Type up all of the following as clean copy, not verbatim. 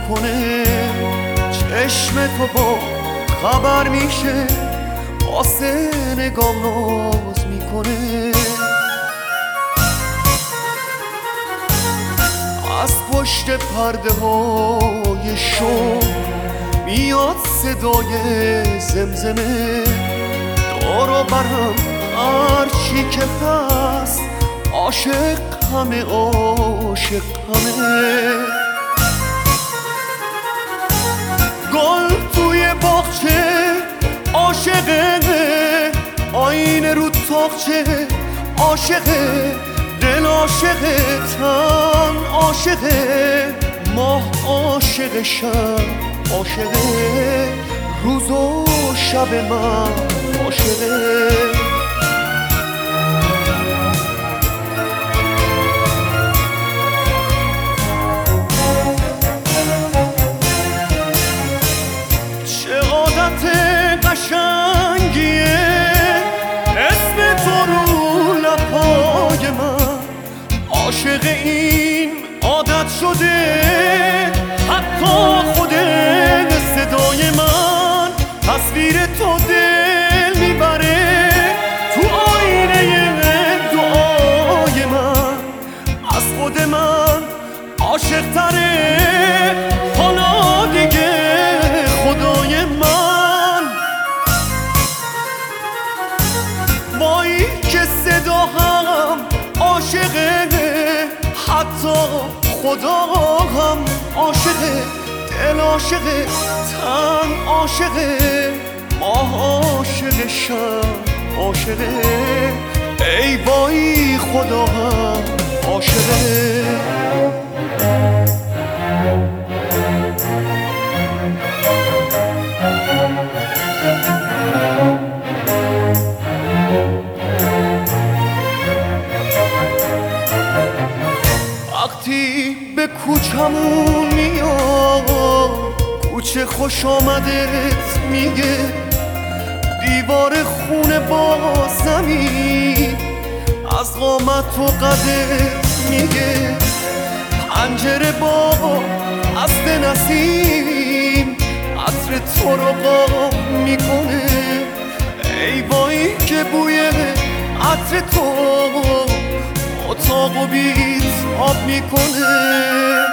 میکنه، چشم تو با خبر میشه، واسه نگاه ناز میکنه. از پشت پرده های شو میاد صدای زمزمه، دور و برم هرچی که هست، عاشق همه عاشق همه. گل توی باغچه عاشقه، آینه رو تاقچه عاشقه، دل عاشقه، تن عاشقه، ماه عاشق، شب عاشقه، روز و شب من عاشقه. قشنگیه اسم تو رو لبای من، عاشق این عادت شده، حتی خود صدای من تصویر تو دل میبره، تو آینه دعای من از خود من عاشق تره، حالا دیگه خدای من. وای که صدا هم عاشقه، حتی خدا هم عاشقه، دل عاشقه، تن عاشقه، ماه عاشق، شب عاشقه، ای وای خدا هم عاشقه. وقتی به کوچمون میاد، کوچه خوش آمدت میگه، دیوار خونه با زمین از قامت و قدت میگه، پنجره با عطر نسیم عطر تو رو قاب میکنه، ای وای که بوی عطر تو اتاق و بیت آب میکنه.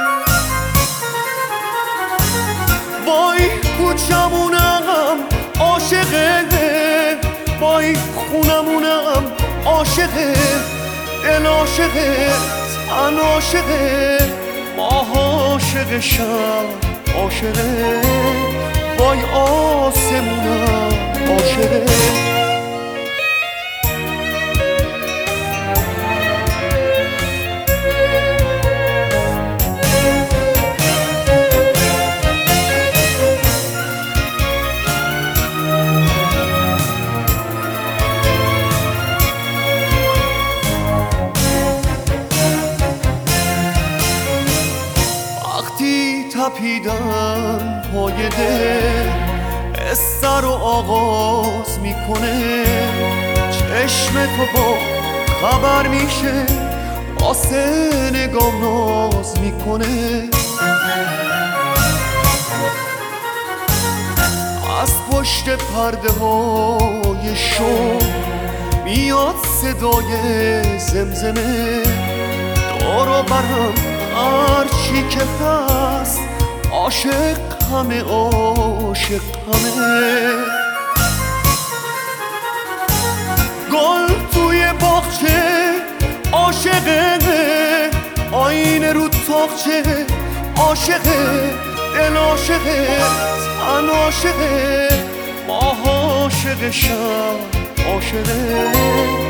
وای کوچمونم عاشقه، وای خونمونم عاشقه، دل عاشقه، تن عاشقه، ماه عاشق، شب عاشقه، وای آسمونم عاشقه. تپیدن پای دل قصه رو آغاز میکنه، چشم تو با خبر میشه، واسه نگاه ناز میکنه. از پشت پرده های شو میاد صدای زمزمه، دور و برم هرچی که هست، عاشق همه عاشق همه. گل توی باغچه عاشقه، آینه رو تاقچه عاشقه، دل عاشقه، تن عاشقه، ماه عاشق، شب عاشقه،